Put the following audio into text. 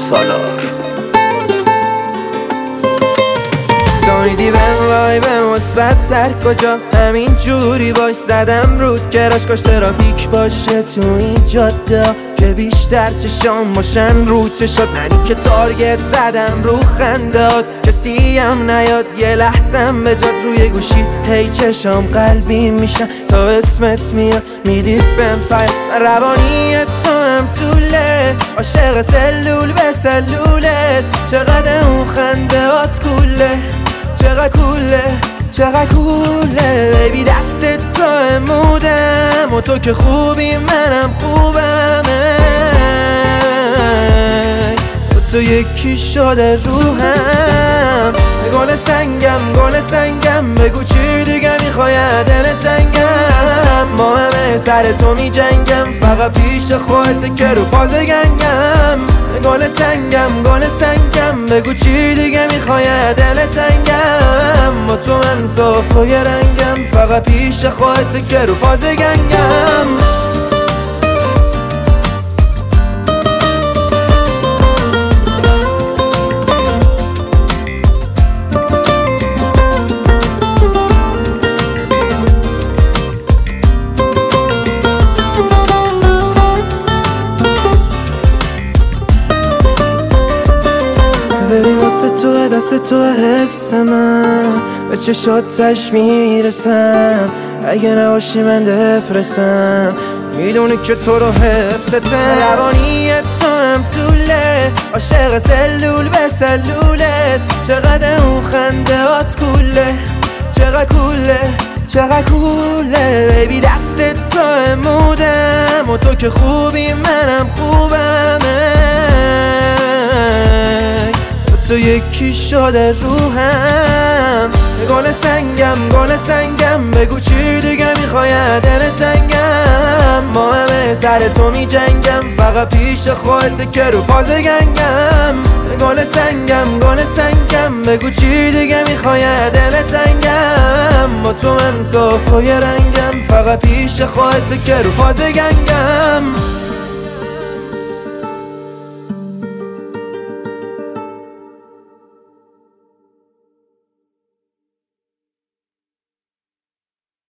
سالار. میدی بهم وای به مثبت تر کجا همین جوری باش زدم رود کراش کاش ترافیک باشه تو این جاده که بیشتر چشام باشن رو چشات منی که تارگت زدم رو خنداد کسی هم نیاد یه لحظم به جاد روی گوشی هی چشام قلبی میشن تا اسمت میاد میدی بهم پیام روانی تو هم طوله عاشق سلول به سلولت چقدر اون خندهات کوله چقدر کوله بیبی دست تو امودم و تو که خوبی منم خوبم تو یکی شده روحم گل سنگم بگو چی دیگه میخوای دل تنگم ما همه سر تو می جنگم فقط پیش خودت که رو فاز گنگم گل سنگم بگو چی دیگه میخوای دل تنگم با تو من صافای رنگم فقط پیش خودت که رو فاز گنگم ببین واسه تو دست تو حس من به چشاتش میرسم اگه نباشی من دپرسم میدونی که تو رو حفظتم روانی تو هم طوله عاشق سلول به سلولت چقدر اون خندهات کوله چقدر کوله بیبی دست تو امودم و تو که خوبی منم خوبم تو یکی شده روحم گل سنگم بگو چی دیگه میخوای دل تنگم ما همه سر تو می جنگم فقط پیش خودت که رو فاز گنگم گل سنگم بگو چی دیگه میخوای دل تنگم با تو من صافای رنگم فقط پیش خودت که رو فاز گنگم